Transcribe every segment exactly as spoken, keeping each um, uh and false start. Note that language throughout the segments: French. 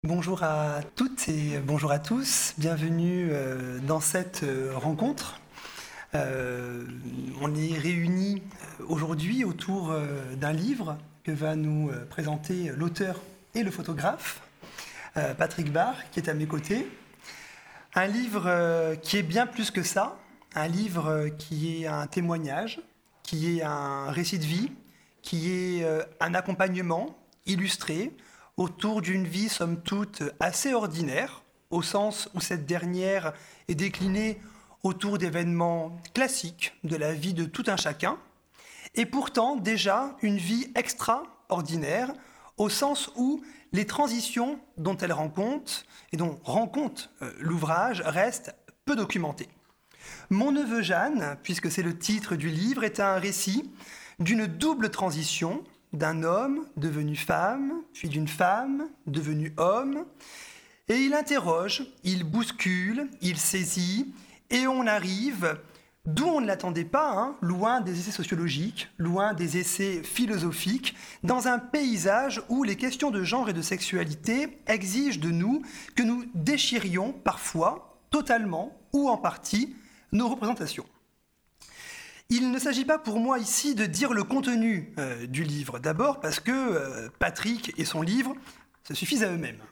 Bonjour à toutes et bonjour à tous, bienvenue euh, dans cette euh, rencontre. Euh, on est réunis aujourd'hui autour euh, d'un livre que va nous euh, présenter l'auteur et le photographe, euh, Patrick Barr, qui est à mes côtés. Un livre euh, qui est bien plus que ça, un livre euh, qui est un témoignage, qui est un récit de vie, qui est euh, un accompagnement illustré autour d'une vie, somme toute, assez ordinaire, au sens où cette dernière est déclinée autour d'événements classiques de la vie de tout un chacun, et pourtant déjà une vie extraordinaire, au sens où les transitions dont elle rend compte, et dont rend compte euh, l'ouvrage, restent peu documentées. Mon neveu Jeanne, puisque c'est le titre du livre, est un récit d'une double transition, d'un homme devenu femme, puis d'une femme devenue homme. Et il interroge, il bouscule, il saisit, et on arrive d'où on ne l'attendait pas, hein, loin des essais sociologiques, loin des essais philosophiques, dans un paysage où les questions de genre et de sexualité exigent de nous que nous déchirions parfois, totalement ou en partie, nos représentations. Il ne s'agit pas pour moi ici de dire le contenu euh, du livre, d'abord parce que euh, Patrick et son livre se suffisent à eux-mêmes.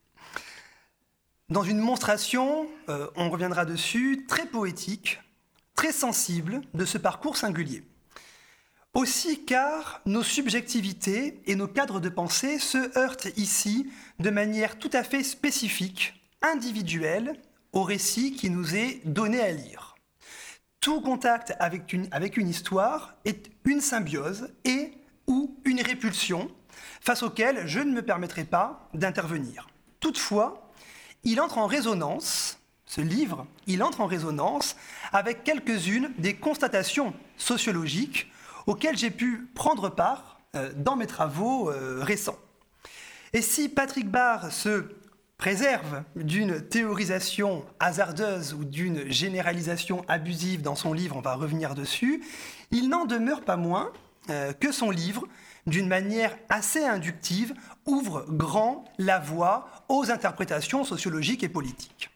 Dans une monstration, euh, on reviendra dessus, très poétique, très sensible de ce parcours singulier. Aussi car nos subjectivités et nos cadres de pensée se heurtent ici de manière tout à fait spécifique, individuelle, au récit qui nous est donné à lire. Tout contact avec une, avec une histoire est une symbiose et ou une répulsion face auquel je ne me permettrai pas d'intervenir. Toutefois, il entre en résonance, ce livre, il entre en résonance avec quelques-unes des constatations sociologiques auxquelles j'ai pu prendre part euh, dans mes travaux euh, récents. Et si Patrick Barr se préserve d'une théorisation hasardeuse ou d'une généralisation abusive dans son livre, on va revenir dessus, il n'en demeure pas moins euh, que son livre, d'une manière assez inductive, ouvre grand la voie aux interprétations sociologiques et politiques.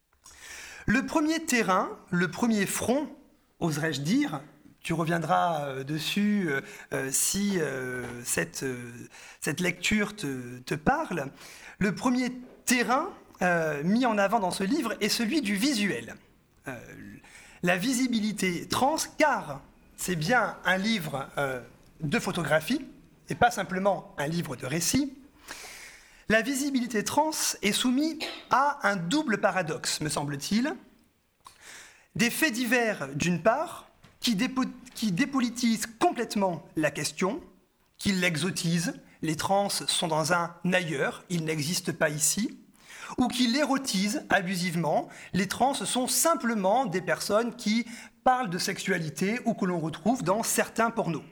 Le premier terrain, le premier front, oserais-je dire, tu reviendras euh, dessus euh, euh, si euh, cette, euh, cette lecture te, te parle, le premier terrain euh, mis en avant dans ce livre est celui du visuel. Euh, la visibilité trans, car c'est bien un livre euh, de photographie, et pas simplement un livre de récit. La visibilité trans est soumise à un double paradoxe, me semble-t-il. Des faits divers, d'une part, qui, dépo- qui dépolitisent complètement la question, qui l'exotisent. Les trans sont dans un ailleurs, ils n'existent pas ici, ou qui l'érotisent abusivement. Les trans sont simplement des personnes qui parlent de sexualité ou que l'on retrouve dans certains pornos.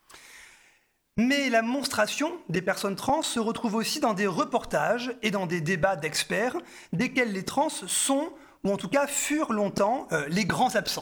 Mais la monstration des personnes trans se retrouve aussi dans des reportages et dans des débats d'experts, desquels les trans sont, ou en tout cas furent longtemps, euh, les grands absents.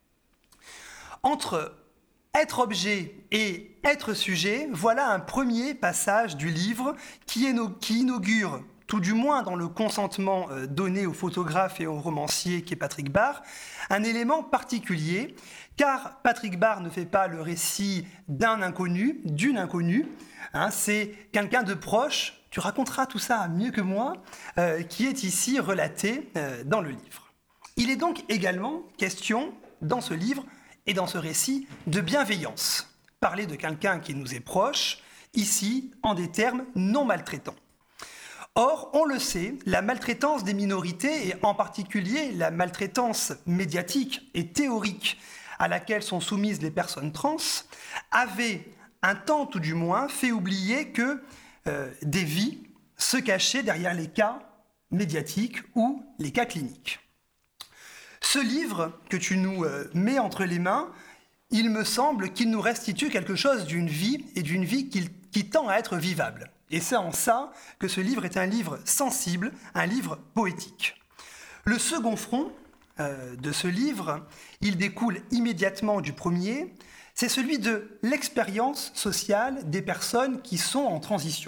Entre être objet et être sujet, voilà un premier passage du livre qui, qui inaugure, tout du moins dans le consentement donné au photographe et au romancier qui est Patrick Barr, un élément particulier, car Patrick Barr ne fait pas le récit d'un inconnu, d'une inconnue, hein, c'est quelqu'un de proche, tu raconteras tout ça mieux que moi, euh, qui est ici relaté euh, dans le livre. Il est donc également question, dans ce livre, et dans ce récit, de bienveillance. Parler de quelqu'un qui nous est proche, ici, en des termes non maltraitants. Or, on le sait, la maltraitance des minorités, et en particulier la maltraitance médiatique et théorique à laquelle sont soumises les personnes trans, avait, un temps tout du moins, fait oublier que euh, des vies se cachaient derrière les cas médiatiques ou les cas cliniques. Ce livre que tu nous euh, mets entre les mains, il me semble qu'il nous restitue quelque chose d'une vie et d'une vie qui, qui tend à être vivable. Et c'est en ça que ce livre est un livre sensible, un livre poétique. Le second front euh, de ce livre, il découle immédiatement du premier, c'est celui de l'expérience sociale des personnes qui sont en transition.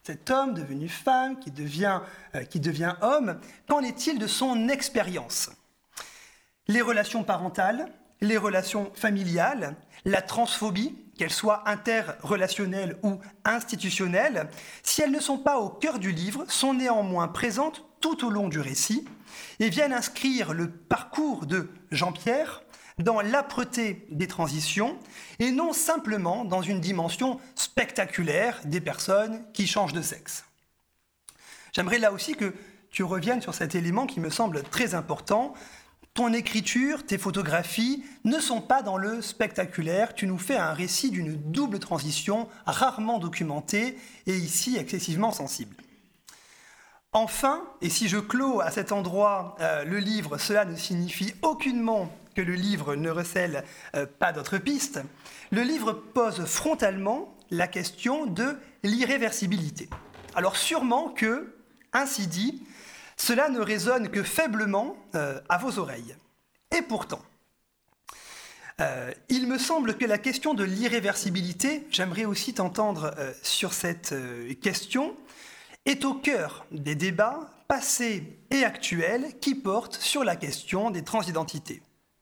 cet homme devenu femme, qui devient, euh, qui devient homme, qu'en est-il de son expérience? Les relations parentales, les relations familiales, la transphobie, qu'elle soit interrelationnelle ou institutionnelle, si elles ne sont pas au cœur du livre, sont néanmoins présentes tout au long du récit et viennent inscrire le parcours de Jean-Pierre dans l'âpreté des transitions et non simplement dans une dimension spectaculaire des personnes qui changent de sexe. J'aimerais là aussi que tu reviennes sur cet élément qui me semble très important. Ton écriture, tes photographies ne sont pas dans le spectaculaire. Tu nous fais un récit d'une double transition rarement documentée et ici excessivement sensible. Enfin, et si je clôt à cet endroit euh, le livre, cela ne signifie aucunement que le livre ne recèle euh, pas d'autres pistes. Le livre pose frontalement la question de l'irréversibilité. Alors sûrement que, ainsi dit, cela ne résonne que faiblement euh, à vos oreilles. Et pourtant, euh, il me semble que la question de l'irréversibilité, j'aimerais aussi t'entendre euh, sur cette euh, question, est au cœur des débats passés et actuels qui portent sur la question des transidentités.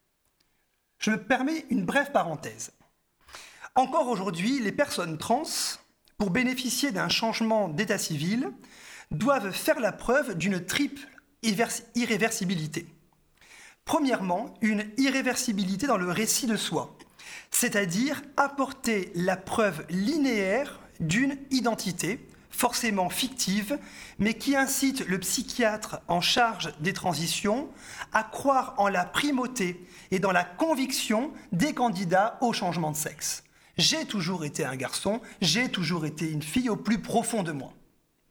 Je me permets une brève parenthèse. Encore aujourd'hui, les personnes trans, pour bénéficier d'un changement d'état civil, doivent faire la preuve d'une triple irréversibilité. Premièrement, une irréversibilité dans le récit de soi, c'est-à-dire apporter la preuve linéaire d'une identité, forcément fictive, mais qui incite le psychiatre en charge des transitions à croire en la primauté et dans la conviction des candidats au changement de sexe. J'ai toujours été un garçon, j'ai toujours été une fille au plus profond de moi.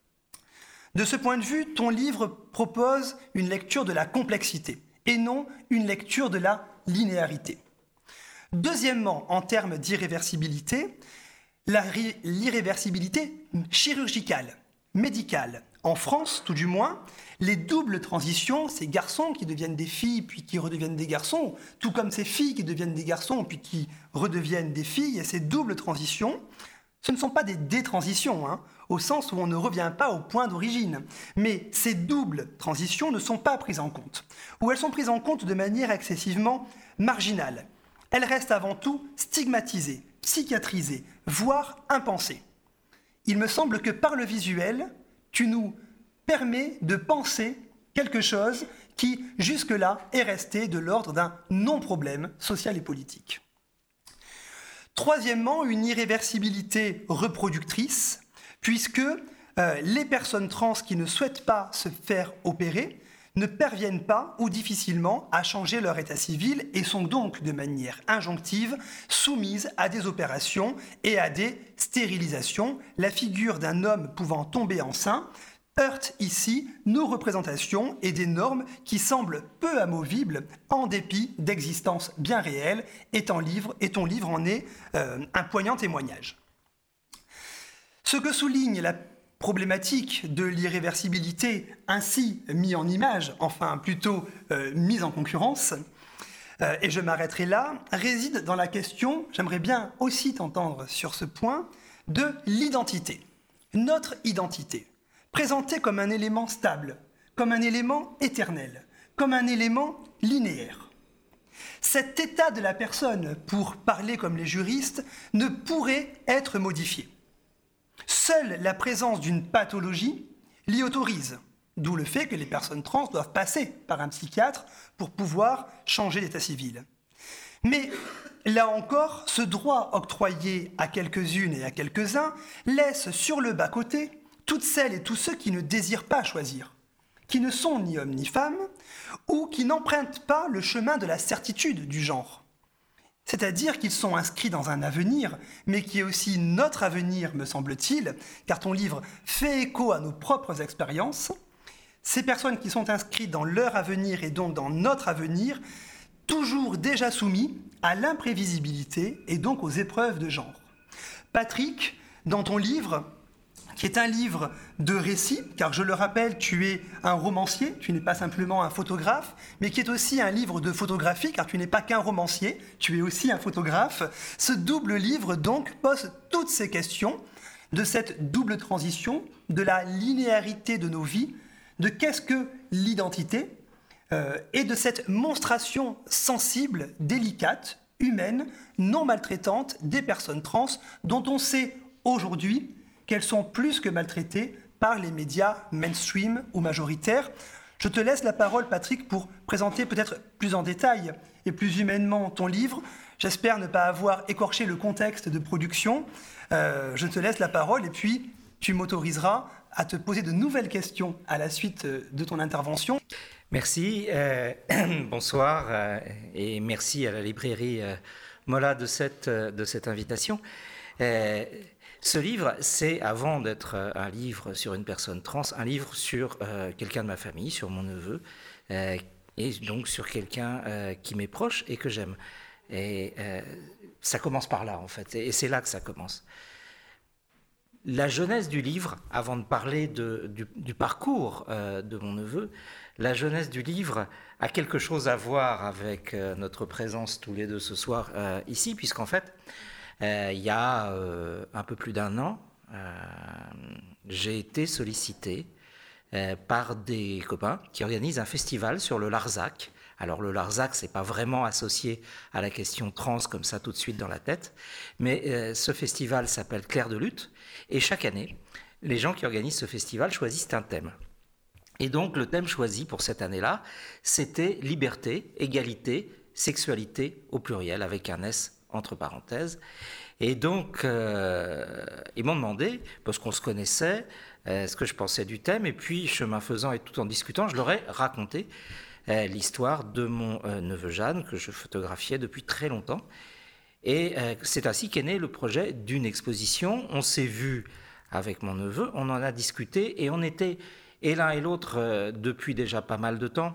De ce point de vue, ton livre propose une lecture de la complexité et non une lecture de la linéarité. Deuxièmement, en termes d'irréversibilité, la, l'irréversibilité chirurgicale, médicale. En France, tout du moins, les doubles transitions, ces garçons qui deviennent des filles puis qui redeviennent des garçons, tout comme ces filles qui deviennent des garçons puis qui redeviennent des filles, et ces doubles transitions, ce ne sont pas des détransitions, hein, au sens où on ne revient pas au point d'origine. Mais ces doubles transitions ne sont pas prises en compte, ou elles sont prises en compte de manière excessivement marginale. Elles restent avant tout stigmatisées, psychiatrisées, voire impensées. Il me semble que par le visuel, tu nous permets de penser quelque chose qui, jusque-là, est resté de l'ordre d'un non-problème social et politique. Troisièmement, une irréversibilité reproductrice, puisque euh, les personnes trans qui ne souhaitent pas se faire opérer ne parviennent pas ou difficilement à changer leur état civil et sont donc de manière injonctive soumises à des opérations et à des stérilisations. La figure d'un homme pouvant tomber enceint heurte ici nos représentations et des normes qui semblent peu amovibles en dépit d'existences bien réelles, et ton livre, et ton livre en est euh, un poignant témoignage. Ce que souligne la problématique de l'irréversibilité ainsi mise en image, enfin plutôt euh, mise en concurrence, euh, et je m'arrêterai là, réside dans la question, j'aimerais bien aussi t'entendre sur ce point, de l'identité. Notre identité, présentée comme un élément stable, comme un élément éternel, comme un élément linéaire. Cet état de la personne, pour parler comme les juristes, ne pourrait être modifié. Seule la présence d'une pathologie l'y autorise, d'où le fait que les personnes trans doivent passer par un psychiatre pour pouvoir changer d'état civil. Mais là encore, ce droit octroyé à quelques-unes et à quelques-uns laisse sur le bas-côté toutes celles et tous ceux qui ne désirent pas choisir, qui ne sont ni hommes ni femmes, ou qui n'empruntent pas le chemin de la certitude du genre. C'est-à-dire qu'ils sont inscrits dans un avenir, mais qui est aussi notre avenir, me semble-t-il, car ton livre fait écho à nos propres expériences. Ces personnes qui sont inscrites dans leur avenir et donc dans notre avenir, toujours déjà soumis à l'imprévisibilité et donc aux épreuves de genre. Patrick, dans ton livre, qui est un livre de récits, car je le rappelle, tu es un romancier, tu n'es pas simplement un photographe, mais qui est aussi un livre de photographie, car tu n'es pas qu'un romancier, tu es aussi un photographe. Ce double livre, donc, pose toutes ces questions de cette double transition, de la linéarité de nos vies, de qu'est-ce que l'identité, euh, et de cette monstration sensible, délicate, humaine, non maltraitante des personnes trans, dont on sait aujourd'hui qu'elles sont plus que maltraitées par les médias mainstream ou majoritaires. Je te laisse la parole, Patrick, pour présenter peut-être plus en détail et plus humainement ton livre. J'espère ne pas avoir écorché le contexte de production. Euh, je te laisse la parole et puis tu m'autoriseras à te poser de nouvelles questions à la suite de ton intervention. Merci, euh, bonsoir euh, et merci à la librairie euh, Mola de cette, euh, de cette invitation. Euh, ce livre, c'est, avant d'être un livre sur une personne trans, un livre sur euh, quelqu'un de ma famille, sur mon neveu, euh, et donc sur quelqu'un euh, qui m'est proche et que j'aime. Et euh, ça commence par là, en fait, et c'est là que ça commence. La jeunesse du livre, avant de parler de, du, du parcours euh, de mon neveu, la jeunesse du livre a quelque chose à voir avec euh, notre présence tous les deux ce soir euh, ici, puisqu'en fait, euh, il y a euh, un peu plus d'un an, euh, j'ai été sollicité euh, par des copains qui organisent un festival sur le Larzac. Alors le Larzac, c'est pas vraiment associé à la question trans comme ça tout de suite dans la tête, mais euh, ce festival s'appelle Clair de Lutte, et chaque année, les gens qui organisent ce festival choisissent un thème. Et donc le thème choisi pour cette année-là, c'était liberté, égalité, sexualité au pluriel, avec un S entre parenthèses. Et donc, euh, ils m'ont demandé, parce qu'on se connaissait, euh, ce que je pensais du thème, et puis chemin faisant et tout en discutant, je leur ai raconté euh, l'histoire de mon euh, neveu Jeanne, que je photographiais depuis très longtemps. Et euh, c'est ainsi qu'est né le projet d'une exposition. On s'est vu avec mon neveu, on en a discuté, et on était, et l'un et l'autre, euh, depuis déjà pas mal de temps,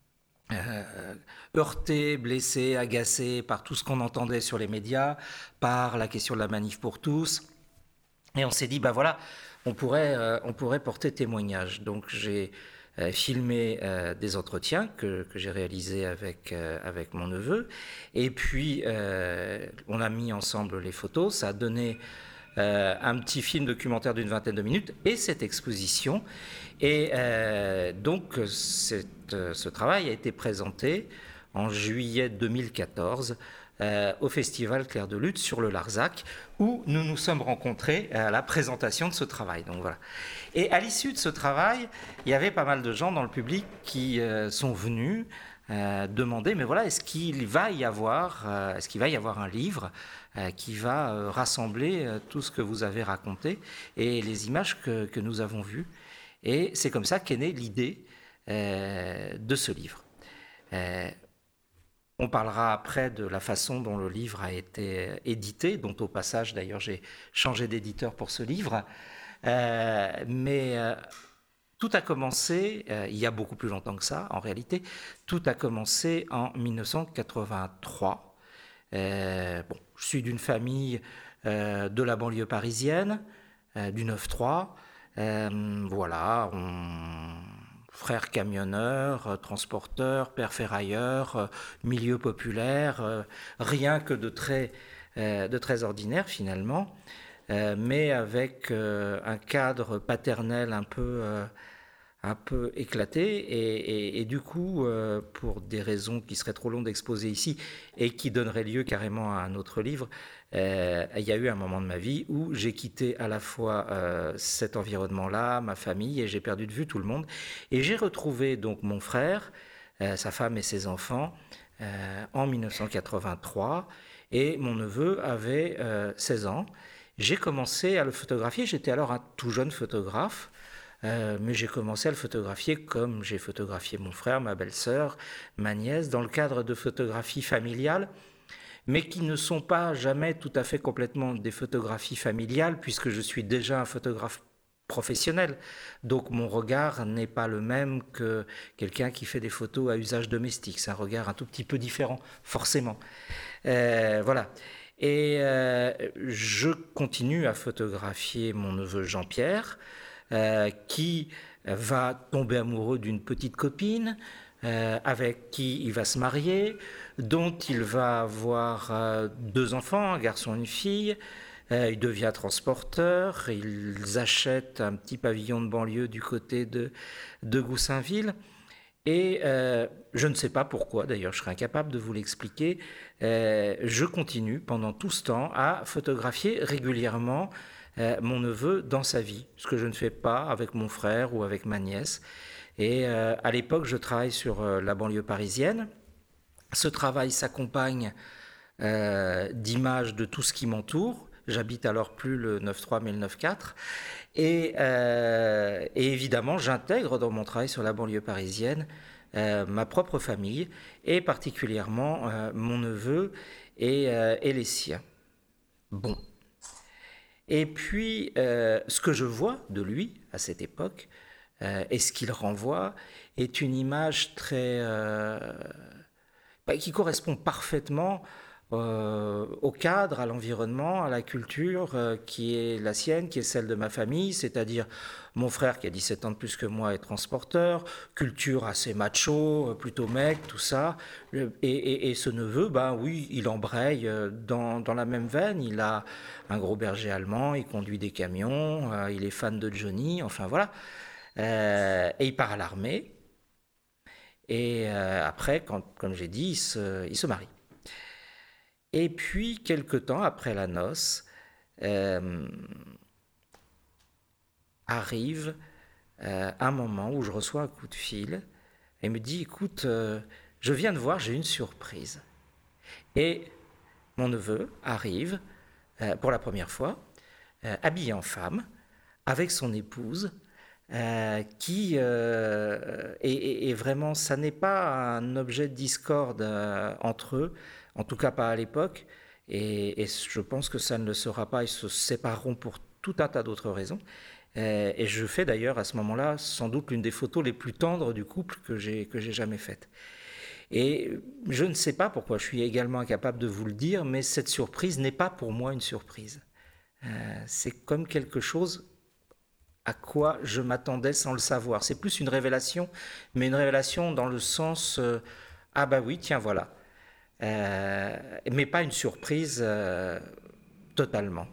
Euh, heurté, blessé, agacé par tout ce qu'on entendait sur les médias, par la question de la manif pour tous. Et on s'est dit, bah voilà, on pourrait, euh, on pourrait porter témoignage. Donc j'ai euh, filmé euh, des entretiens que, que j'ai réalisés avec, euh, avec mon neveu. Et puis, euh, on a mis ensemble les photos. Ça a donné euh, un petit film documentaire d'une vingtaine de minutes et cette exposition. Et euh, donc, cette, ce travail a été présenté en juillet deux mille quatorze euh, au Festival Clair de Lutte sur le Larzac, où nous nous sommes rencontrés à la présentation de ce travail. Donc, voilà. Et à l'issue de ce travail, il y avait pas mal de gens dans le public qui euh, sont venus euh, demander, mais voilà, est-ce qu'il va y avoir, euh, est-ce qu'il va y avoir un livre euh, qui va euh, rassembler euh, tout ce que vous avez raconté et les images que, que nous avons vues. Et c'est comme ça qu'est née l'idée euh, de ce livre. Euh, on parlera après de la façon dont le livre a été édité, dont au passage d'ailleurs j'ai changé d'éditeur pour ce livre. Euh, mais euh, tout a commencé, euh, il y a beaucoup plus longtemps que ça en réalité, tout a commencé en dix-neuf cent quatre-vingt-trois. Euh, bon, je suis d'une famille euh, de la banlieue parisienne, euh, du neuf trois. Euh, voilà, on... frère camionneur, euh, transporteur, père ferrailleur, euh, milieu populaire, euh, rien que de très, euh, de très ordinaire finalement, euh, mais avec euh, un cadre paternel un peu, euh, un peu éclaté et, et, et du coup, euh, pour des raisons qui seraient trop longues d'exposer ici et qui donneraient lieu carrément à un autre livre, Euh, il y a eu un moment de ma vie où j'ai quitté à la fois euh, cet environnement-là, ma famille, et j'ai perdu de vue tout le monde. Et j'ai retrouvé donc mon frère, euh, sa femme et ses enfants euh, en dix-neuf cent quatre-vingt-trois, et mon neveu avait euh, seize ans. J'ai commencé à le photographier, j'étais alors un tout jeune photographe, euh, mais j'ai commencé à le photographier comme j'ai photographié mon frère, ma belle-sœur, ma nièce, dans le cadre de photographie familiale, mais qui ne sont pas jamais tout à fait complètement des photographies familiales, puisque je suis déjà un photographe professionnel. Donc mon regard n'est pas le même que quelqu'un qui fait des photos à usage domestique. C'est un regard un tout petit peu différent, forcément. Euh, voilà. Et euh, je continue à photographier mon neveu Jean-Pierre, euh, qui va tomber amoureux d'une petite copine, Euh, avec qui il va se marier, dont il va avoir euh, deux enfants, un garçon et une fille, Euh, il devient transporteur, ils achètent un petit pavillon de banlieue du côté de, de Goussainville. Et euh, je ne sais pas pourquoi, d'ailleurs, je serais incapable de vous l'expliquer. Euh, je continue pendant tout ce temps à photographier régulièrement euh, mon neveu dans sa vie, ce que je ne fais pas avec mon frère ou avec ma nièce. Et euh, à l'époque, je travaille sur euh, la banlieue parisienne. Ce travail s'accompagne euh, d'images de tout ce qui m'entoure. J'habite alors plus le neuf trois mais le neuf quatre. Et, euh, et évidemment, j'intègre dans mon travail sur la banlieue parisienne euh, ma propre famille et particulièrement euh, mon neveu et, euh, et les siens. Bon. Et puis, euh, ce que je vois de lui à cette époque euh, et ce qu'il renvoie est une image très euh, bah, qui correspond parfaitement Euh, au cadre, à l'environnement, à la culture euh, qui est la sienne, qui est celle de ma famille, c'est-à-dire mon frère qui a dix-sept ans de plus que moi est transporteur, culture assez macho, plutôt mec, tout ça, et, et, et ce neveu, ben oui, il embraye dans, dans la même veine, il a un gros berger allemand, il conduit des camions, euh, il est fan de Johnny, enfin voilà, euh, et il part à l'armée, et euh, après, quand, comme j'ai dit, il se, il se marie. Et puis, quelque temps après la noce, euh, arrive euh, un moment où je reçois un coup de fil et me dit, écoute, euh, je viens de voir, j'ai une surprise. Et mon neveu arrive euh, pour la première fois, euh, habillé en femme, avec son épouse, euh, qui euh, et, et, et vraiment, ça n'est pas un objet de discorde euh, entre eux, en tout cas pas à l'époque, et, et je pense que ça ne le sera pas, ils se sépareront pour tout un tas d'autres raisons. Euh, et je fais d'ailleurs à ce moment-là sans doute l'une des photos les plus tendres du couple que j'ai, que j'ai jamais faites. Et je ne sais pas pourquoi, je suis également incapable de vous le dire, mais cette surprise n'est pas pour moi une surprise. Euh, c'est comme quelque chose à quoi je m'attendais sans le savoir. C'est plus une révélation, mais une révélation dans le sens euh, ah bah oui, tiens voilà. Euh, mais pas une surprise euh, totalement.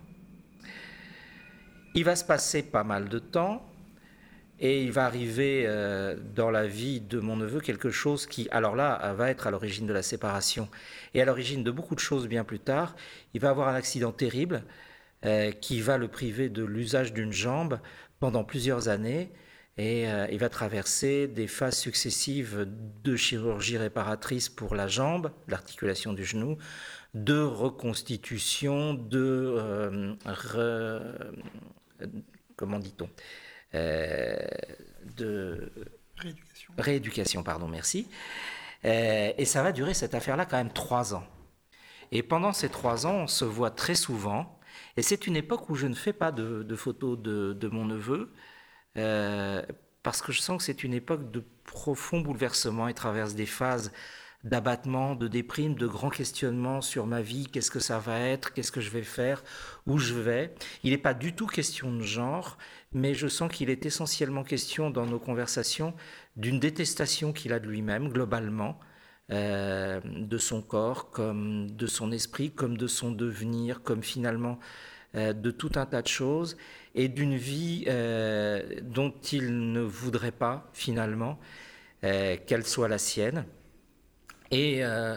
Il va se passer pas mal de temps et il va arriver euh, dans la vie de mon neveu quelque chose qui, alors là, va être à l'origine de la séparation et à l'origine de beaucoup de choses bien plus tard. Il va avoir un accident terrible euh, qui va le priver de l'usage d'une jambe pendant plusieurs années. Et euh, il va traverser des phases successives de chirurgie réparatrice pour la jambe, l'articulation du genou, de reconstitution, de euh, re, comment dit-on, euh, de rééducation. rééducation, pardon, merci. Euh, et ça va durer cette affaire-là quand même trois ans. Et pendant ces trois ans, on se voit très souvent. Et c'est une époque où je ne fais pas de, de photos de, de mon neveu. Euh, parce que je sens que c'est une époque de profond bouleversement. Il traverse des phases d'abattement, de déprime, de grands questionnements sur ma vie, qu'est-ce que ça va être, qu'est-ce que je vais faire, où je vais. Il n'est pas du tout question de genre, mais je sens qu'il est essentiellement question dans nos conversations d'une détestation qu'il a de lui-même, globalement, euh, de son corps, comme de son esprit, comme de son devenir, comme finalement euh, de tout un tas de choses, et d'une vie euh, dont il ne voudrait pas, finalement, euh, qu'elle soit la sienne. Et euh,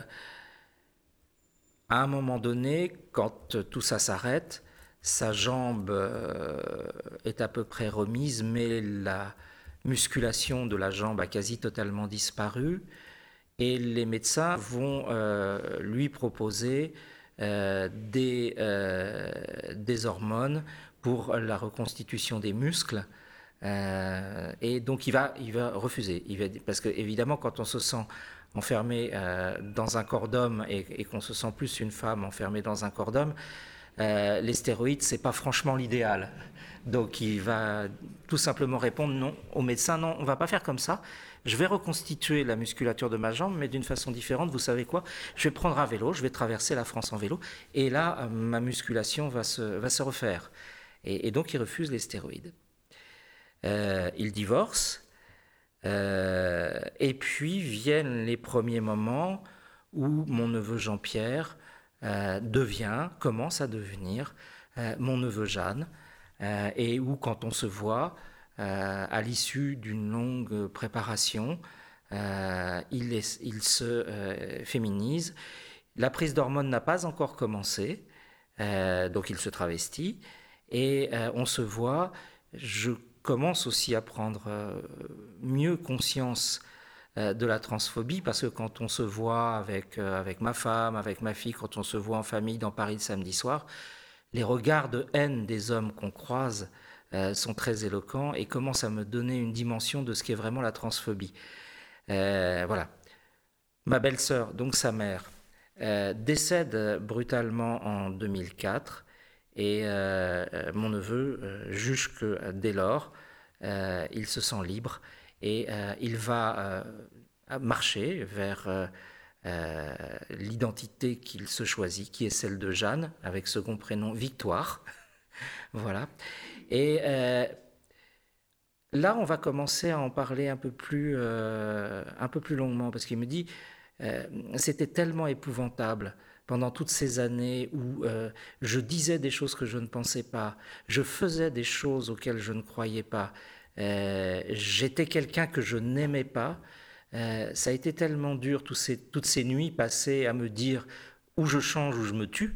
à un moment donné, quand tout ça s'arrête, sa jambe euh, est à peu près remise, mais la musculation de la jambe a quasi totalement disparu. Et les médecins vont euh, lui proposer euh, des, euh, des hormones pour la reconstitution des muscles. Euh, et donc il va, il va refuser. Il va, parce que évidemment, quand on se sent enfermé euh, dans un corps d'homme et, et qu'on se sent plus une femme enfermée dans un corps d'homme, euh, les stéroïdes, c'est pas franchement l'idéal. Donc il va tout simplement répondre non au médecin, non, on va pas faire comme ça. Je vais reconstituer la musculature de ma jambe, mais d'une façon différente. Vous savez quoi? Je vais prendre un vélo, je vais traverser la France en vélo, et là, ma musculation va se, va se refaire. Et, et donc il refuse les stéroïdes. Euh, il divorce. Euh, et puis viennent les premiers moments où mon neveu Jean-Pierre euh, devient, commence à devenir euh, mon neveu Jeanne, euh, et où quand on se voit, euh, à l'issue d'une longue préparation, euh, il, est, il se euh, féminise. La prise d'hormones n'a pas encore commencé, euh, donc il se travestit, et euh, on se voit, je commence aussi à prendre euh, mieux conscience euh, de la transphobie, parce que quand on se voit avec, euh, avec ma femme, avec ma fille, quand on se voit en famille dans Paris le samedi soir, les regards de haine des hommes qu'on croise euh, sont très éloquents et commencent à me donner une dimension de ce qu'est vraiment la transphobie. Euh, voilà. Ma belle-sœur, donc sa mère, euh, décède brutalement en deux mille quatre et euh, mon neveu euh, juge que dès lors, euh, il se sent libre et euh, il va euh, marcher vers euh, euh, l'identité qu'il se choisit, qui est celle de Jeanne, avec second prénom Victoire. Voilà. Et euh, là, on va commencer à en parler un peu plus, euh, un peu plus longuement, parce qu'il me dit, euh, c'était tellement épouvantable pendant toutes ces années où euh, je disais des choses que je ne pensais pas, je faisais des choses auxquelles je ne croyais pas, euh, j'étais quelqu'un que je n'aimais pas. Euh, ça a été tellement dur, tous ces, toutes ces nuits passées à me dire où je change, où je me tue.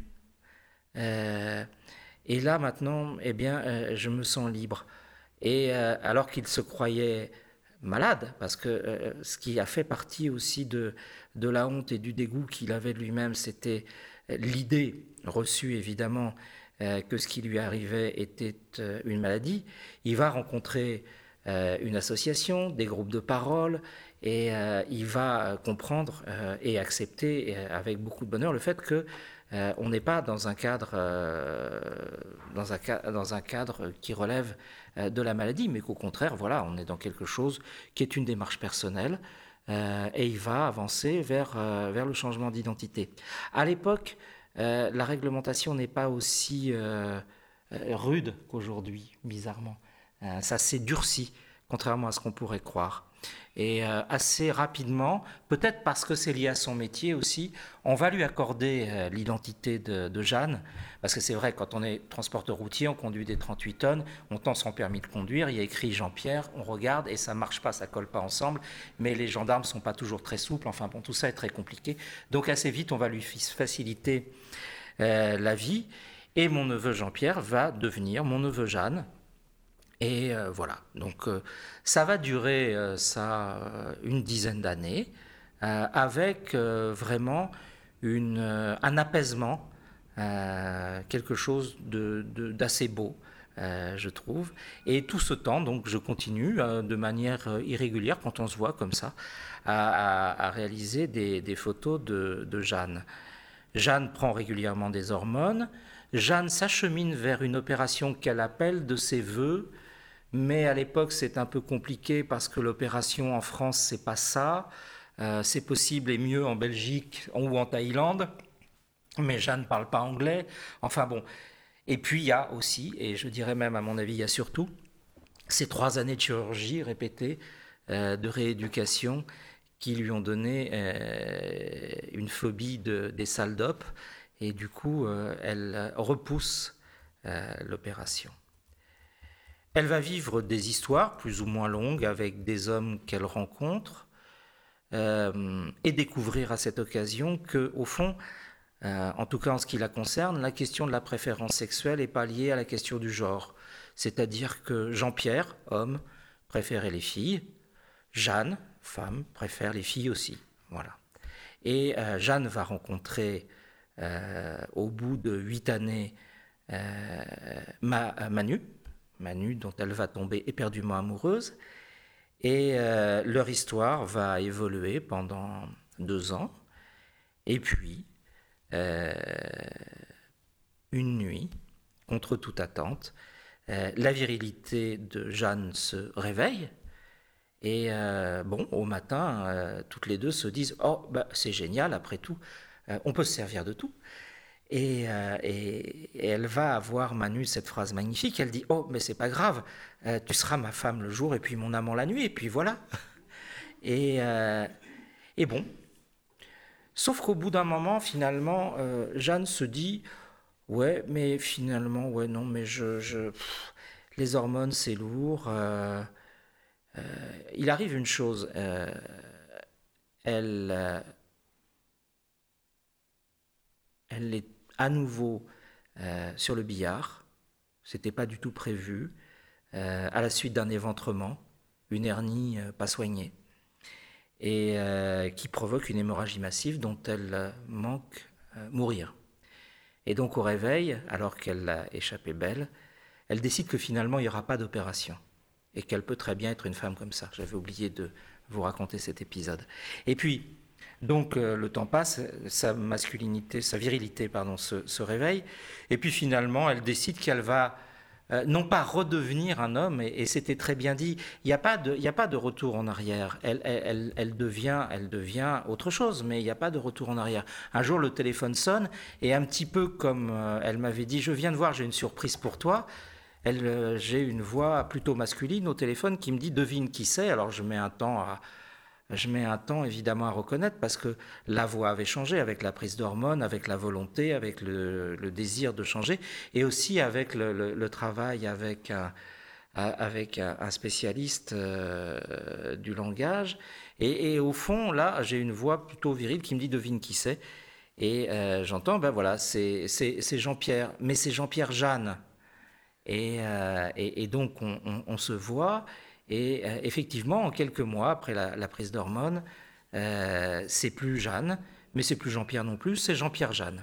Euh, et là, maintenant, eh bien, euh, je me sens libre. Et euh, alors qu'il se croyait malade, parce que euh, ce qui a fait partie aussi de, de la honte et du dégoût qu'il avait de lui-même, c'était l'idée reçue évidemment euh, que ce qui lui arrivait était euh, une maladie. Il va rencontrer euh, une association, des groupes de parole, et euh, il va comprendre euh, et accepter euh, avec beaucoup de bonheur le fait que euh, on n'est pas dans un cadre, euh, dans un, dans un cadre qui relève euh, de la maladie, mais qu'au contraire, voilà, on est dans quelque chose qui est une démarche personnelle, euh, et il va avancer vers, euh, vers le changement d'identité. À l'époque, euh, la réglementation n'est pas aussi euh, rude qu'aujourd'hui, bizarrement. Euh, ça s'est durci, contrairement à ce qu'on pourrait croire. Et euh, assez rapidement, peut-être parce que c'est lié à son métier aussi, on va lui accorder euh, l'identité de, de Jeanne, parce que c'est vrai, quand on est transporteur routier, on conduit des trente-huit tonnes, on tend son permis de conduire, il y a écrit Jean-Pierre, on regarde et ça ne marche pas, ça ne colle pas ensemble, mais les gendarmes ne sont pas toujours très souples, enfin bon, tout ça est très compliqué. Donc assez vite, on va lui faciliter euh, la vie, et mon neveu Jean-Pierre va devenir mon neveu Jeanne. Et euh, voilà, donc euh, ça va durer euh, ça euh, une dizaine d'années, euh, avec euh, vraiment une, euh, un apaisement, euh, quelque chose de, de, d'assez beau, euh, je trouve. Et tout ce temps, donc je continue euh, de manière euh, irrégulière, quand on se voit comme ça, à, à, à réaliser des, des photos de, de Jeanne. Jeanne prend régulièrement des hormones. Jeanne s'achemine vers une opération qu'elle appelle de ses voeux. Mais à l'époque, c'est un peu compliqué parce que l'opération en France, c'est pas ça. Euh, c'est possible et mieux en Belgique ou en Thaïlande. Mais Jeanne ne parle pas anglais. Enfin bon. Et puis il y a aussi, et je dirais même à mon avis, il y a surtout, ces trois années de chirurgie répétée, euh, de rééducation, qui lui ont donné euh, une phobie de, des salles d'op. Et du coup, euh, elle repousse euh, l'opération. Elle va vivre des histoires plus ou moins longues avec des hommes qu'elle rencontre euh, et découvrir à cette occasion que, au fond, euh, en tout cas en ce qui la concerne, la question de la préférence sexuelle n'est pas liée à la question du genre. C'est-à-dire que Jean-Pierre, homme, préférait les filles, Jeanne, femme, préfère les filles aussi. Voilà. Et euh, Jeanne va rencontrer, euh, au bout de huit années, euh, Ma, Manu, Manu, dont elle va tomber éperdument amoureuse. Et euh, leur histoire va évoluer pendant deux ans. Et puis, euh, une nuit, contre toute attente, euh, la virilité de Jeanne se réveille. Et euh, bon, au matin, euh, toutes les deux se disent « Oh, bah, c'est génial, après tout, euh, on peut se servir de tout ». Et, euh, et, et elle va avoir, Manu, cette phrase magnifique, elle dit « Oh, mais c'est pas grave, euh, tu seras ma femme le jour et puis mon amant la nuit, et puis voilà. » Et, euh, et bon, sauf qu'au bout d'un moment, finalement, euh, Jeanne se dit Ouais, mais finalement, ouais, non, mais je, je, pff, les hormones, c'est lourd. euh, euh, il arrive une chose, euh, elle, euh, elle est à nouveau euh, sur le billard. C'était pas du tout prévu. euh, à la suite d'un éventrement, une hernie euh, pas soignée, et euh, qui provoque une hémorragie massive dont elle euh, manque euh, mourir. Et donc au réveil, alors qu'elle a échappé belle, elle décide que finalement il n'y aura pas d'opération et qu'elle peut très bien être une femme comme ça. J'avais oublié de vous raconter cet épisode. Et puis, donc euh, le temps passe, sa masculinité, sa virilité, pardon, se, se réveille, et puis finalement elle décide qu'elle va euh, non pas redevenir un homme, et, et c'était très bien dit, il n'y a, pas de- il y a pas de retour en arrière, elle, elle, elle- elle devient, elle devient autre chose, mais il n'y a pas de retour en arrière. Un jour le téléphone sonne, et un petit peu comme euh, elle m'avait dit, je viens de voir, j'ai une surprise pour toi, elle, euh, j'ai une voix plutôt masculine au téléphone qui me dit devine qui c'est. Alors je mets un temps à, je mets un temps évidemment à reconnaître parce que la voix avait changé avec la prise d'hormones, avec la volonté, avec le, le désir de changer et aussi avec le, le- le travail avec un, avec un, un spécialiste euh, du langage. Et, et au fond, là, j'ai une voix plutôt virile qui me dit devine qui c'est. Et euh, j'entends, ben voilà, c'est c'est- c'est Jean-Pierre, mais c'est Jean-Pierre Jeanne. Et, euh, et- et donc, on, on- on se voit. Et euh, effectivement, en quelques mois après la, la prise d'hormones, euh, c'est plus Jeanne, mais c'est plus Jean-Pierre non plus, c'est Jean-Pierre Jeanne.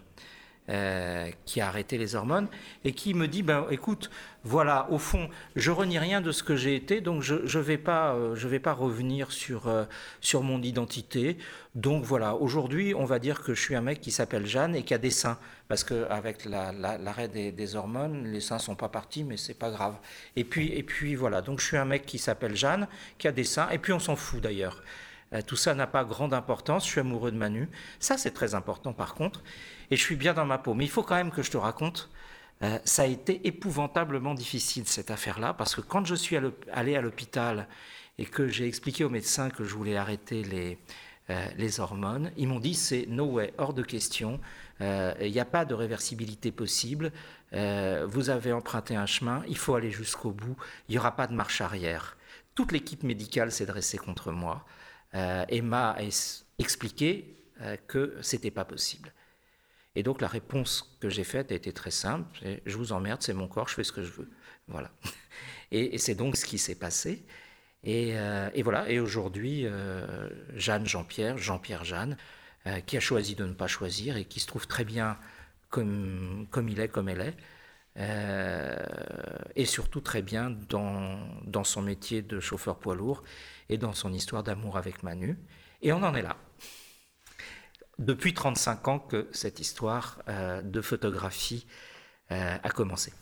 euh, qui a arrêté les hormones et qui me dit ben écoute voilà au fond je renie rien de ce que j'ai été donc je je vais pas euh, je vais pas revenir sur euh, sur mon identité donc voilà aujourd'hui on va dire que je suis un mec qui s'appelle Jeanne et qui a des seins parce que avec la, la- l'arrêt des, des hormones les seins sont pas partis mais c'est pas grave et puis et puis voilà donc je suis un mec qui s'appelle Jeanne qui a des seins et puis on s'en fout d'ailleurs. Euh, tout ça n'a pas grande importance, je suis amoureux de Manu. Ça, c'est très important par contre. Et je suis bien dans ma peau. Mais il faut quand même que je te raconte, euh, ça a été épouvantablement difficile cette affaire-là, parce que quand je suis allé à l'hôpital et que j'ai expliqué aux médecins que je voulais arrêter les, euh, les hormones, ils m'ont dit c'est no way, hors de question, euh, il n'y a pas de réversibilité possible, euh, vous avez emprunté un chemin, il faut aller jusqu'au bout, il n'y aura pas de marche arrière. Toute l'équipe médicale s'est dressée contre moi euh, et m'a es- expliqué euh, que c'était pas possible. Et donc la réponse que j'ai faite a été très simple, c'est, je vous emmerde, c'est mon corps, je fais ce que je veux. Voilà. Et, et c'est donc ce qui s'est passé. Et, euh, et voilà, et aujourd'hui, euh, Jeanne Jean-Pierre, Jean-Pierre Jeanne, euh, qui a choisi de ne pas choisir et qui se trouve très bien comme, comme il est, comme elle est, euh, et surtout très bien dans, dans son métier de chauffeur poids lourd et dans son histoire d'amour avec Manu. Et on en est là. Depuis trente-cinq ans que cette histoire euh, de photographie euh, a commencé.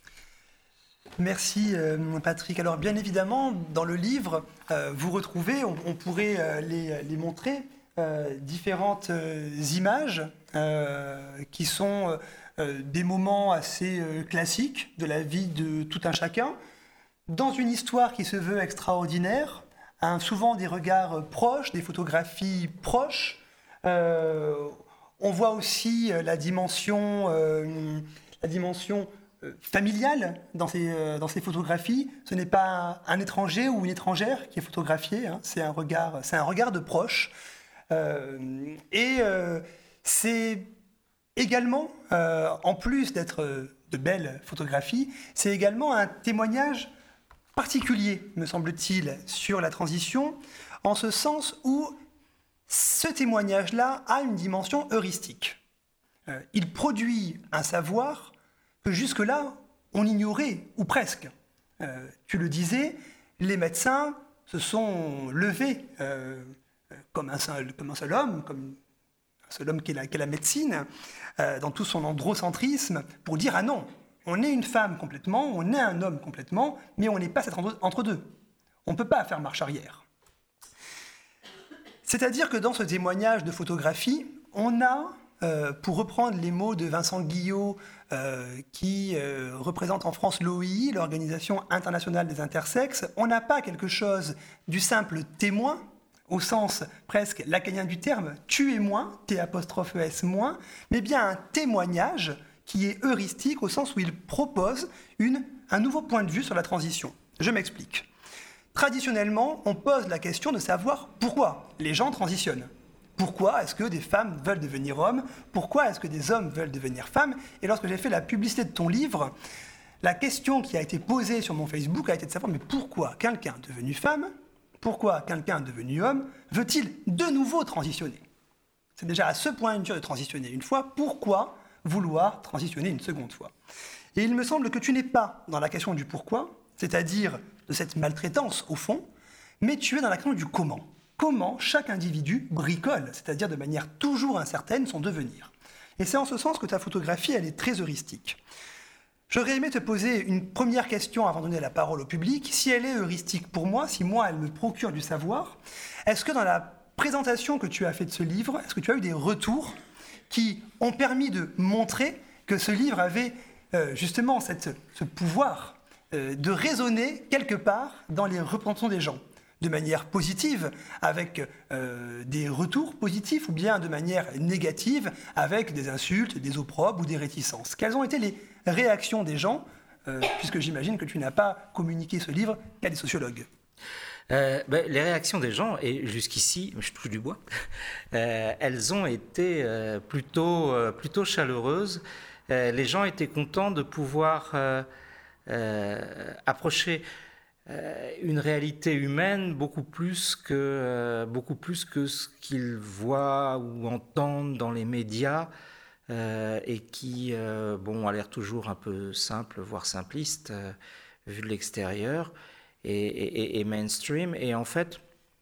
Merci euh, Patrick. Alors bien évidemment, dans le livre, euh, vous retrouvez, on, on pourrait euh, les, les montrer, euh, différentes euh, images euh, qui sont euh, des moments assez euh, classiques de la vie de tout un chacun, dans une histoire qui se veut extraordinaire, hein, souvent des regards proches, des photographies proches. Euh, on voit aussi la dimension, euh, la dimension euh, familiale dans ces, euh, dans ces photographies. Ce n'est pas un étranger ou une étrangère qui est photographié, hein, c'est un regard, c'est un regard de proche. Euh, et euh, c'est également, euh, en plus d'être de belles photographies, c'est également un témoignage particulier, me semble-t-il, sur la transition, en ce sens où ce témoignage-là a une dimension heuristique. Euh, il produit un savoir que jusque-là, on ignorait, ou presque. Euh, tu le disais, les médecins se sont levés euh, comme, un seul, comme un seul homme, comme un seul homme qu'est la, qu'est la médecine, euh, dans tout son androcentrisme, pour dire « Ah non, on est une femme complètement, on est un homme complètement, mais on n'est pas entre deux. On ne peut pas faire marche arrière. » C'est-à-dire que dans ce témoignage de photographie, on a, euh, pour reprendre les mots de Vincent Guillot, euh, qui euh, représente en France l'O I I, l'Organisation internationale des intersexes, on n'a pas quelque chose du simple témoin, au sens presque lacanien du terme, tu es moins, T apostrophe E S moins, mais bien un témoignage qui est heuristique au sens où il propose une, un nouveau point de vue sur la transition. Je m'explique. Traditionnellement, on pose la question de savoir pourquoi les gens transitionnent. Pourquoi est-ce que des femmes veulent devenir hommes? Pourquoi est-ce que des hommes veulent devenir femmes? Et lorsque j'ai fait la publicité de ton livre, la question qui a été posée sur mon Facebook a été de savoir mais pourquoi quelqu'un devenu femme, pourquoi quelqu'un devenu homme veut-il de nouveau transitionner? C'est déjà à ce point dur de transitionner une fois, pourquoi vouloir transitionner une seconde fois? Et il me semble que tu n'es pas dans la question du pourquoi, c'est-à-dire de cette maltraitance au fond, mais tu es dans la question du comment. Comment chaque individu bricole, c'est-à-dire de manière toujours incertaine, son devenir. Et c'est en ce sens que ta photographie, elle est très heuristique. J'aurais aimé te poser une première question avant de donner la parole au public. Si elle est heuristique pour moi, si moi, elle me procure du savoir, est-ce que dans la présentation que tu as faite de ce livre, est-ce que tu as eu des retours qui ont permis de montrer que ce livre avait euh, justement cette, ce pouvoir euh, de résonner quelque part dans les représentations des gens, de manière positive, avec euh, des retours positifs, ou bien de manière négative, avec des insultes, des opprobres ou des réticences? Quelles ont été les réactions des gens, euh, puisque j'imagine que tu n'as pas communiqué ce livre qu'à des sociologues? Euh, ben, les réactions des gens, et jusqu'ici, je touche du bois, euh, elles ont été euh, plutôt, euh, plutôt chaleureuses. Euh, les gens étaient contents de pouvoir euh, euh, approcher euh, une réalité humaine beaucoup plus que, euh, beaucoup plus que ce qu'ils voient ou entendent dans les médias, euh, et qui euh, bon, a l'air toujours un peu simple, voire simpliste, euh, vu de l'extérieur. Et, et, et mainstream. Et en fait,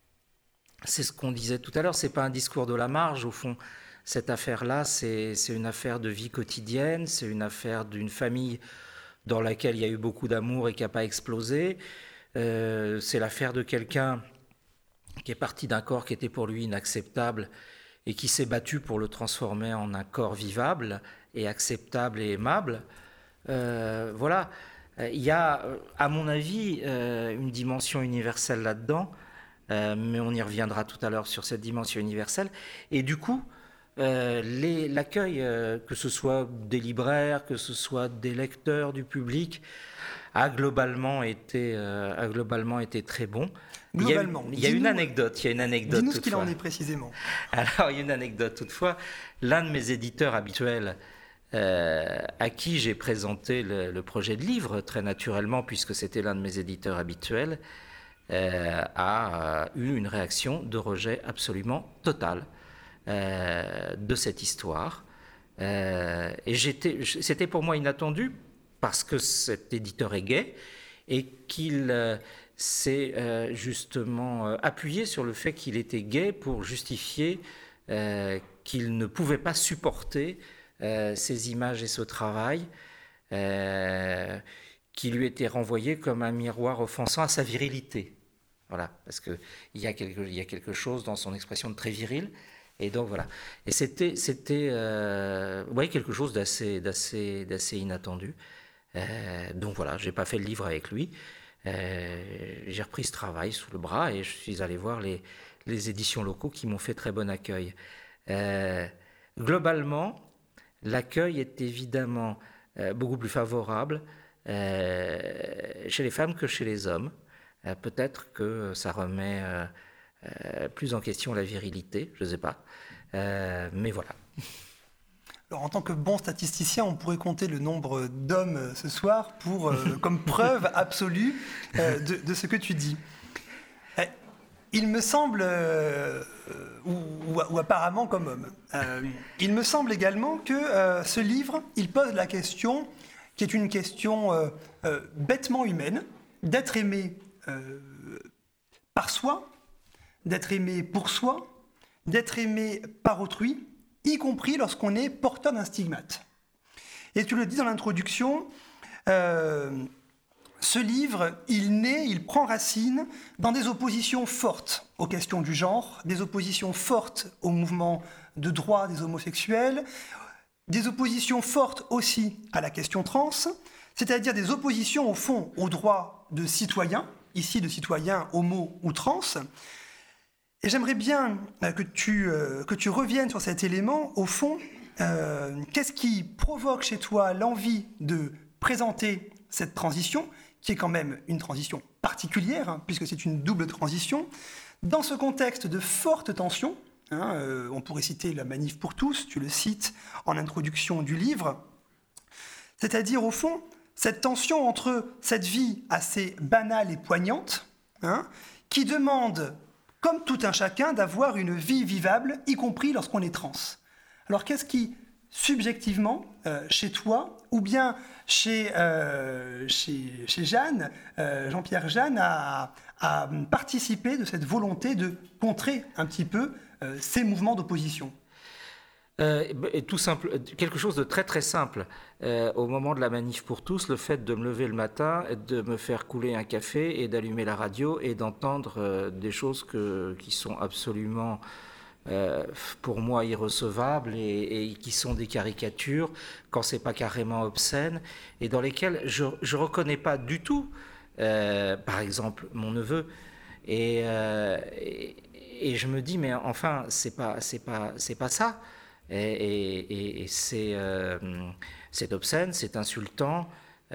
c'est ce qu'on disait tout à l'heure, c'est pas un discours de la marge, au fond. Cette affaire-là, c'est, c'est une affaire de vie quotidienne, c'est une affaire d'une famille dans laquelle il y a eu beaucoup d'amour et qui n'a pas explosé. Euh, c'est l'affaire de quelqu'un qui est parti d'un corps qui était pour lui inacceptable et qui s'est battu pour le transformer en un corps vivable et acceptable et aimable. Euh, voilà. Il y a, à mon avis, une dimension universelle là-dedans, mais on y reviendra tout à l'heure sur cette dimension universelle. Et du coup, les, l'accueil, que ce soit des libraires, que ce soit des lecteurs, du public, a globalement été, a globalement été très bon. Globalement. Il y a, il y a une anecdote. Il y a une anecdote. Dis-nous ce toutefois. qu'il en est précisément. Alors, il y a une anecdote toutefois. L'un de mes éditeurs habituels, Euh, à qui j'ai présenté le, le projet de livre, très naturellement, puisque c'était l'un de mes éditeurs habituels, euh, a eu une réaction de rejet absolument totale euh, de cette histoire. Euh, et j'étais, c'était pour moi inattendu, parce que cet éditeur est gay, et qu'il euh, s'est euh, justement euh, appuyé sur le fait qu'il était gay pour justifier euh, qu'il ne pouvait pas supporter Euh, ces images et ce travail euh, qui lui était renvoyé comme un miroir offensant à sa virilité. Voilà, parce qu'il y, a quelque, il y a quelque chose dans son expression de très viril. Et donc voilà. Et c'était, c'était euh, ouais, quelque chose d'assez, d'assez, d'assez inattendu. Euh, donc voilà, je n'ai pas fait le livre avec lui. Euh, j'ai repris ce travail sous le bras et je suis allé voir les, les éditions locaux qui m'ont fait très bon accueil. Euh, globalement, l'accueil est évidemment euh, beaucoup plus favorable euh, chez les femmes que chez les hommes. Euh, peut-être que ça remet euh, euh, plus en question la virilité, je ne sais pas. Euh, mais voilà. Alors, en tant que bon statisticien, on pourrait compter le nombre d'hommes ce soir pour, euh, comme preuve absolue euh, de, de ce que tu dis. Il me semble, euh, ou, ou, ou apparemment comme homme, euh, il me semble également que euh, ce livre, il pose la question, qui est une question euh, euh, bêtement humaine, d'être aimé euh, par soi, d'être aimé pour soi, d'être aimé par autrui, y compris lorsqu'on est porteur d'un stigmate. Et tu le dis dans l'introduction, euh, ce livre, il naît, il prend racine dans des oppositions fortes aux questions du genre, des oppositions fortes au mouvement de droit des homosexuels, des oppositions fortes aussi à la question trans, c'est-à-dire des oppositions au fond aux droits de citoyens, ici de citoyens homo ou trans. Et j'aimerais bien que tu, euh, que tu reviennes sur cet élément, au fond, euh, qu'est-ce qui provoque chez toi l'envie de présenter cette transition, qui est quand même une transition particulière, hein, puisque c'est une double transition, dans ce contexte de forte tension, hein, euh, on pourrait citer la Manif pour tous, tu le cites en introduction du livre, c'est-à-dire au fond, cette tension entre cette vie assez banale et poignante, hein, qui demande, comme tout un chacun, d'avoir une vie vivable, y compris lorsqu'on est trans. Alors qu'est-ce qui, subjectivement, euh, chez toi, ou bien chez, euh, chez, chez Jeanne, euh, Jean-Pierre Jeanne, a, a participé de cette volonté de contrer un petit peu euh, ces mouvements d'opposition? Euh, et tout simple, quelque chose de très très simple. Euh, au moment de la Manif pour tous, le fait de me lever le matin, de me faire couler un café et d'allumer la radio et d'entendre euh, des choses que, qui sont absolument, euh, pour moi, irrecevables et, et qui sont des caricatures, quand c'est pas carrément obscène, et dans lesquelles je je reconnais pas du tout, euh, par exemple, mon neveu. Et, euh, et, et je me dis, mais enfin, c'est pas c'est pas c'est pas ça. Et, et, et c'est, euh, c'est obscène, c'est insultant,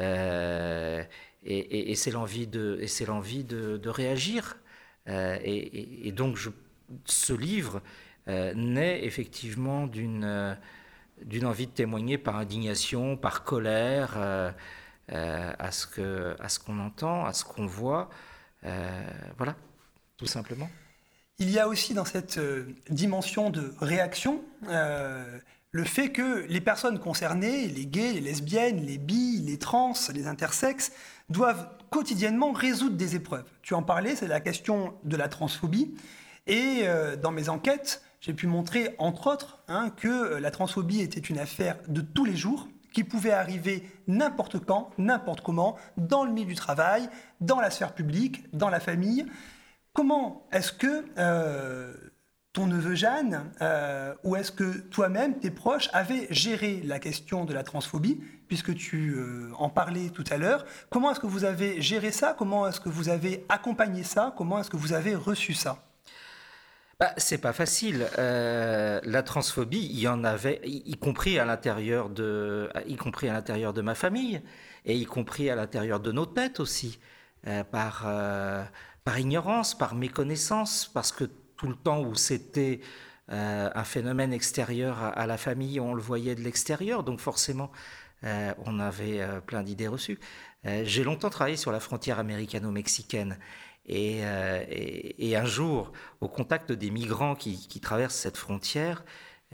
euh, et, et, et c'est l'envie de, et c'est l'envie de, de réagir. Euh, et, et, et donc, je, ce livre euh, naît effectivement d'une, euh, d'une envie de témoigner par indignation, par colère, euh, euh, à ce que, à ce qu'on entend, à ce qu'on voit. Euh, voilà, tout simplement. Il y a aussi dans cette euh, dimension de réaction euh, le fait que les personnes concernées, les gays, les lesbiennes, les bi, les trans, les intersexes, doivent quotidiennement résoudre des épreuves. Tu en parlais, c'est la question de la transphobie. Et euh, dans mes enquêtes, j'ai pu montrer, entre autres, hein, que la transphobie était une affaire de tous les jours, qui pouvait arriver n'importe quand, n'importe comment, dans le milieu du travail, dans la sphère publique, dans la famille. Comment est-ce que euh, ton neveu Jeanne, euh, ou est-ce que toi-même, tes proches, avaient géré la question de la transphobie, puisque tu euh, en parlais tout à l'heure? Comment est-ce que vous avez géré ça? Comment est-ce que vous avez accompagné ça? Comment est-ce que vous avez reçu ça? Bah, c'est pas facile. Euh, la transphobie, il y en avait, y, y compris à l'intérieur de, y compris à l'intérieur de ma famille, et y compris à l'intérieur de nos têtes aussi, euh, par euh, par ignorance, par méconnaissance, parce que tout le temps où c'était euh, un phénomène extérieur à, à la famille, on le voyait de l'extérieur, donc forcément, euh, on avait euh, plein d'idées reçues. Euh, j'ai longtemps travaillé sur la frontière américano-mexicaine, et, euh, et, et un jour, au contact des migrants qui, qui traversent cette frontière,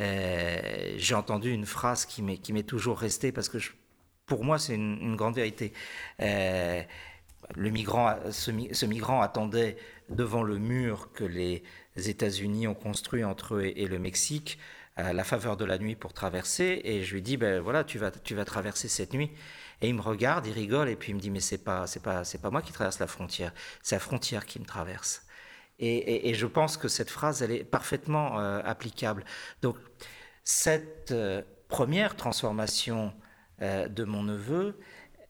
euh, j'ai entendu une phrase qui m'est, qui m'est toujours restée, parce que je, pour moi, c'est une, une grande vérité. Euh, Le migrant, ce, ce migrant attendait devant le mur que les États-Unis ont construit entre eux et, et le Mexique à la faveur de la nuit pour traverser. Et je lui dis, ben voilà, tu vas, tu vas traverser cette nuit. Et il me regarde, il rigole, et puis il me dit, mais c'est pas, c'est pas, c'est pas moi qui traverse la frontière, c'est la frontière qui me traverse. Et, et, et je pense que cette phrase, elle est parfaitement euh, applicable. Donc, cette euh, première transformation euh, de mon neveu,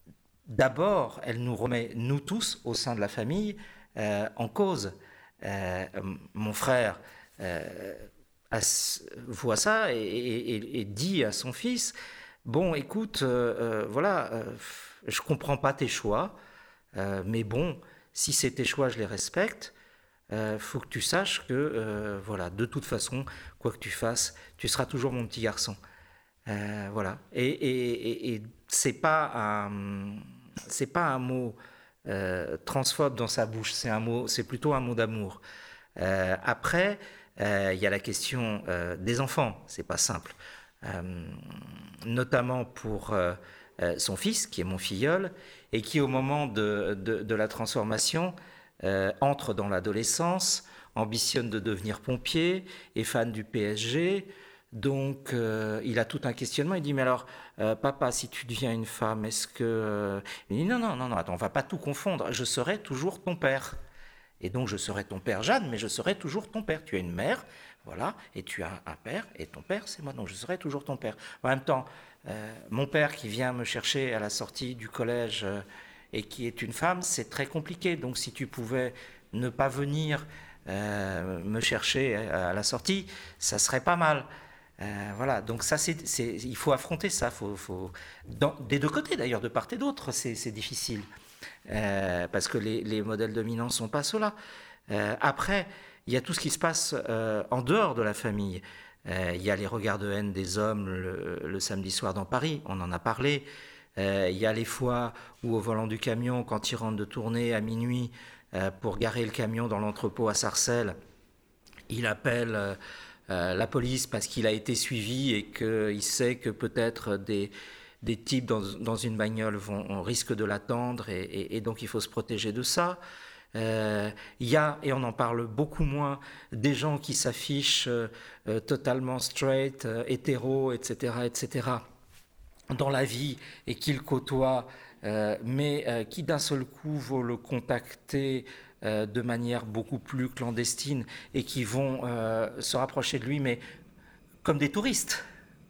d'abord, elle nous remet, nous tous, au sein de la famille, euh, en cause. Euh, mon frère euh, as, voit ça et, et, et dit à son fils, bon, écoute, euh, euh, voilà, euh, je comprends pas tes choix, euh, mais bon, si c'est tes choix, je les respecte. Euh, faut que tu saches que, euh, voilà, de toute façon, quoi que tu fasses, tu seras toujours mon petit garçon. Euh, voilà. Et, et, et, et c'est pas un, c'est pas un mot euh, transphobe dans sa bouche. C'est un mot, c'est plutôt un mot d'amour. Euh, après, il euh, y a la question euh, des enfants. C'est pas simple, euh, notamment pour euh, son fils, qui est mon filleul, et qui, au moment de, de, de la transformation, euh, entre dans l'adolescence, ambitionne de devenir pompier, est fan du P S G. Donc, euh, il a tout un questionnement. Il dit, mais alors, euh, papa, si tu deviens une femme, est-ce que... Euh... Il dit, non, non, non, non, attends, on va pas tout confondre. Je serai toujours ton père. Et donc, je serai ton père, Jeanne, mais je serai toujours ton père. Tu as une mère, voilà, et tu as un père, et ton père, c'est moi. Donc, je serai toujours ton père. En même temps, euh, mon père qui vient me chercher à la sortie du collège euh, et qui est une femme, c'est très compliqué. Donc, si tu pouvais ne pas venir euh, me chercher à la sortie, ça serait pas mal. Euh, voilà, donc ça, c'est, c'est, il faut affronter ça. Faut, faut, dans, des deux côtés d'ailleurs, de part et d'autre, c'est, c'est difficile. Euh, parce que les, les modèles dominants ne sont pas ceux-là. Euh, après, il y a tout ce qui se passe euh, en dehors de la famille. Euh, il y a les regards de haine des hommes le, le samedi soir dans Paris, on en a parlé. Euh, il y a les fois où au volant du camion, quand il rentre de tournée à minuit euh, pour garer le camion dans l'entrepôt à Sarcelles, il appelle euh, euh, la police parce qu'il a été suivi et qu'il sait que peut-être des, des types dans, dans une bagnole vont, on risque de l'attendre et, et, et donc il faut se protéger de ça. Euh, il y a, et on en parle beaucoup moins, des gens qui s'affichent euh, euh, totalement straight, euh, hétéro, et cetera, et cetera, dans la vie et qui le côtoient, euh, mais euh, qui d'un seul coup vont le contacter euh, de manière beaucoup plus clandestine et qui vont euh, se rapprocher de lui, mais comme des touristes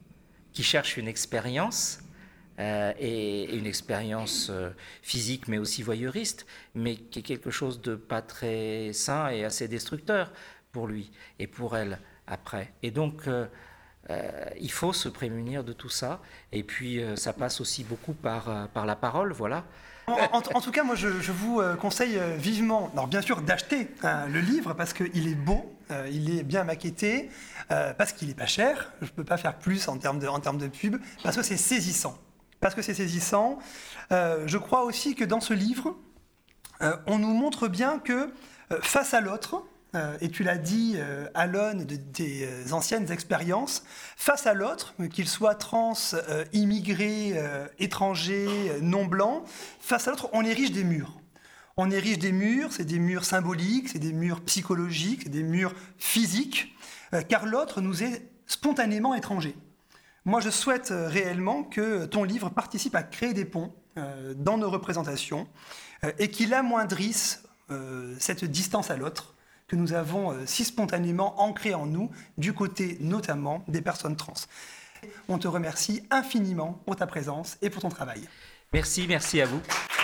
qui cherchent une expérience. Euh, et, et une expérience euh, physique mais aussi voyeuriste, mais qui est quelque chose de pas très sain et assez destructeur pour lui et pour elle après. Et donc euh, euh, il faut se prémunir de tout ça, et puis euh, ça passe aussi beaucoup par, euh, par la parole, voilà. En, en, en tout cas, moi, je, je vous conseille vivement, alors bien sûr, d'acheter hein, le livre parce qu'il est beau, euh, il est bien maquetté, euh, parce qu'il n'est pas cher, je ne peux pas faire plus en termes de, en termes de pub, parce que c'est saisissant. Parce que c'est saisissant. Euh, je crois aussi que dans ce livre, euh, on nous montre bien que euh, face à l'autre, euh, et tu l'as dit euh, à l'aune de, des euh, anciennes expériences, face à l'autre, qu'il soit trans, euh, immigré, euh, étranger, euh, non blanc, face à l'autre, on érige des murs. On érige des murs, c'est des murs symboliques, c'est des murs psychologiques, c'est des murs physiques, euh, car l'autre nous est spontanément étranger. Moi, je souhaite réellement que ton livre participe à créer des ponts euh, dans nos représentations euh, et qu'il amoindrisse euh, cette distance à l'autre que nous avons euh, si spontanément ancrée en nous, du côté notamment des personnes trans. On te remercie infiniment pour ta présence et pour ton travail. Merci, merci à vous.